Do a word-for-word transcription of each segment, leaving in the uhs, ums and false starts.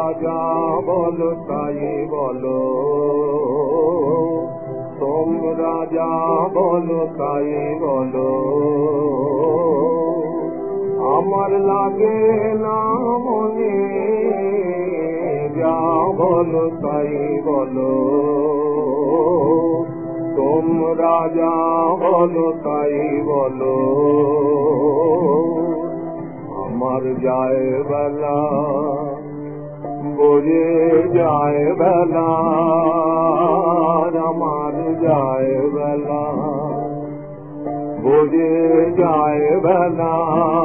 যা বলো তাই বলো, তোমরা যা বলো তাই বলো, আমার লাগে না মনে, যা বলো তাই বলো, তোমরা যা বলো তাই বলো, আমার যায় বেলা বোঝে যায় বেলা, আমার যায় বেলা বোঝে যায় বেলা,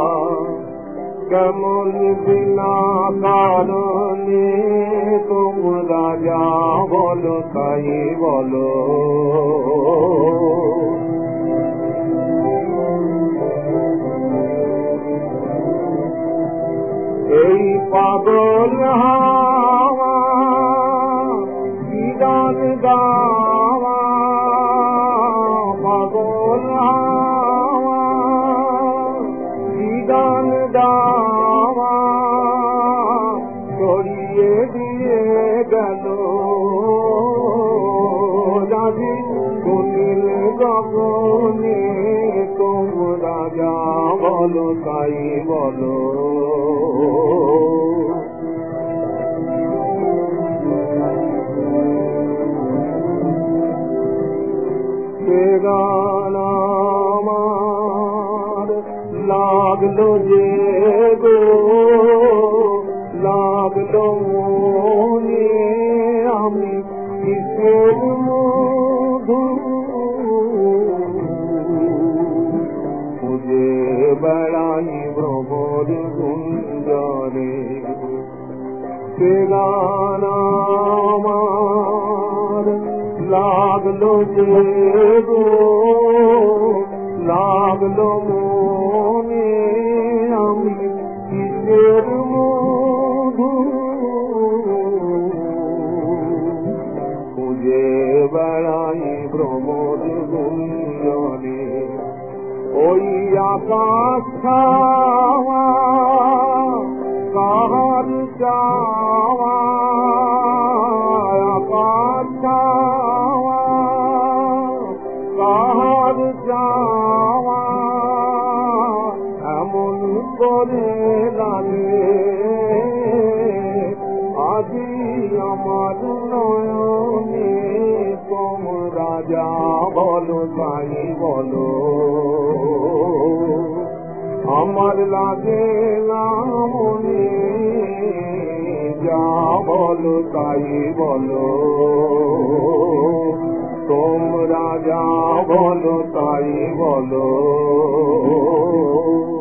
কেমন বিনা কারণে তোমরা যা বলো তাই বলো, এই পাগল হাওয়া কি গান গাওয়া, পাগল হাওয়া কি গান গাওয়া, ছড়িয়ে দিয়ে গেল রাজি সুনীল গগনে, তোমরা যা বলো তাই বলো, গান আমার লাগলো যে গো, লাগলো মনে, আমি কিসের মধু খুঁজে বেড়াই ভ্রমর গুঞ্জনে, গান আমার লাগলো যে গো, লাগলো মনে, আমি কিসের মধু খুঁজে বেড়াই ভ্রমর গুঞ্জনে, ওই আকাশ ছাওয়া কাহার চাওয়া, আকাশ ছাওয়া কাহার চাওয়া, এমন করে লাগে আজি আমার নয়নে, তোমরা যা বলো তাই বলো, আমার লাগে না মনে, যা বলো তাই বলো, তোমরা যা বলো তাই বলো।